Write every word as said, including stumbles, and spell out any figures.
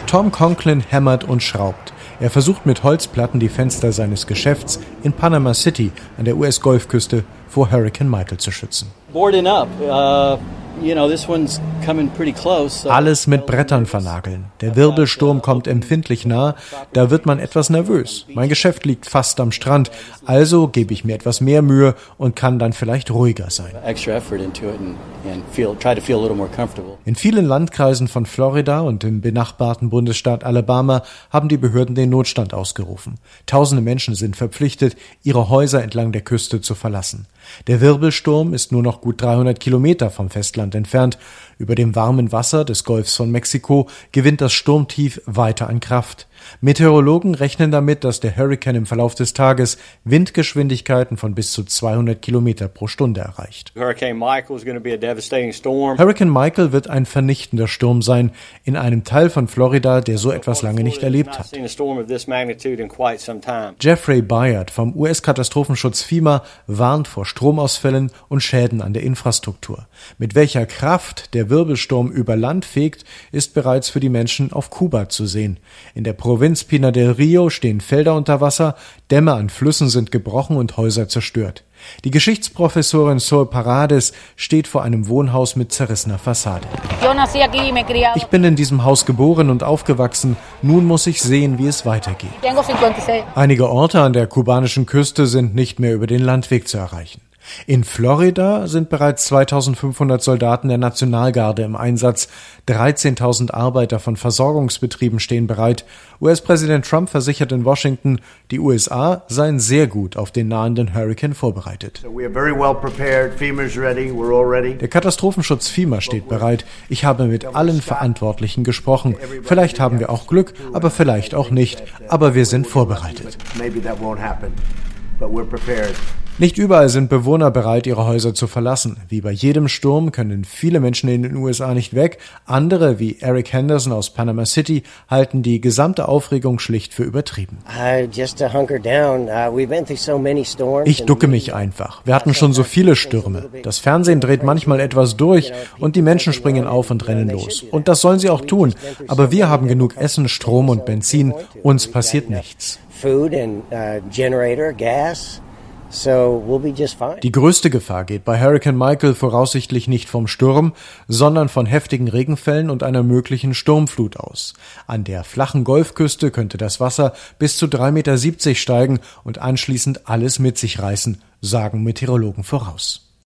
Tom Conklin hämmert und schraubt. Er versucht mit Holzplatten die Fenster seines Geschäfts in Panama City an der U S-Golfküste vor Hurricane Michael zu schützen. Boarding up. Uh You know, this one's coming pretty close, so alles mit Brettern vernageln. Der Wirbelsturm kommt empfindlich nah, da wird man etwas nervös. Mein Geschäft liegt fast am Strand, also gebe ich mir etwas mehr Mühe und kann dann vielleicht ruhiger sein. In vielen Landkreisen von Florida und im benachbarten Bundesstaat Alabama haben die Behörden den Notstand ausgerufen. Tausende Menschen sind verpflichtet, ihre Häuser entlang der Küste zu verlassen. Der Wirbelsturm ist nur noch gut dreihundert Kilometer vom Festland entfernt. Über dem warmen Wasser des Golfs von Mexiko gewinnt das Sturmtief weiter an Kraft. Meteorologen rechnen damit, dass der Hurrikan im Verlauf des Tages Windgeschwindigkeiten von bis zu zweihundert Kilometer pro Stunde erreicht. Hurricane Michael is going to be a devastating storm. Hurricane Michael wird ein vernichtender Sturm sein in einem Teil von Florida, der so etwas lange nicht erlebt hat. Jeffrey Bayard vom U S-Katastrophenschutz FEMA warnt vor Stromausfällen und Schäden an der Infrastruktur. Mit welcher Kraft der Wirbelsturm über Land fegt, ist bereits für die Menschen auf Kuba zu sehen. In der Provinz Pinar del Rio stehen Felder unter Wasser, Dämme an Flüssen sind gebrochen und Häuser zerstört. Die Geschichtsprofessorin Sol Parades steht vor einem Wohnhaus mit zerrissener Fassade. Ich bin in diesem Haus geboren und aufgewachsen. Nun muss ich sehen, wie es weitergeht. Einige Orte an der kubanischen Küste sind nicht mehr über den Landweg zu erreichen. In Florida sind bereits zweitausendfünfhundert Soldaten der Nationalgarde im Einsatz. dreizehntausend Arbeiter von Versorgungsbetrieben stehen bereit. U S-Präsident Trump versichert in Washington, die U S A seien sehr gut auf den nahenden Hurrikan vorbereitet. Der Katastrophenschutz FEMA steht bereit. Ich habe mit allen Verantwortlichen gesprochen. Vielleicht haben wir auch Glück, aber vielleicht auch nicht. Aber wir sind vorbereitet. Nicht überall sind Bewohner bereit, ihre Häuser zu verlassen. Wie bei jedem Sturm können viele Menschen in den U S A nicht weg. Andere, wie Eric Henderson aus Panama City, halten die gesamte Aufregung schlicht für übertrieben. Ich ducke mich einfach. Wir hatten schon so viele Stürme. Das Fernsehen dreht manchmal etwas durch und die Menschen springen auf und rennen los. Und das sollen sie auch tun. Aber wir haben genug Essen, Strom und Benzin. Uns passiert nichts. Die größte Gefahr geht bei Hurricane Michael voraussichtlich nicht vom Sturm, sondern von heftigen Regenfällen und einer möglichen Sturmflut aus. An der flachen Golfküste könnte das Wasser bis zu drei Komma siebzig Meter steigen und anschließend alles mit sich reißen, sagen Meteorologen voraus.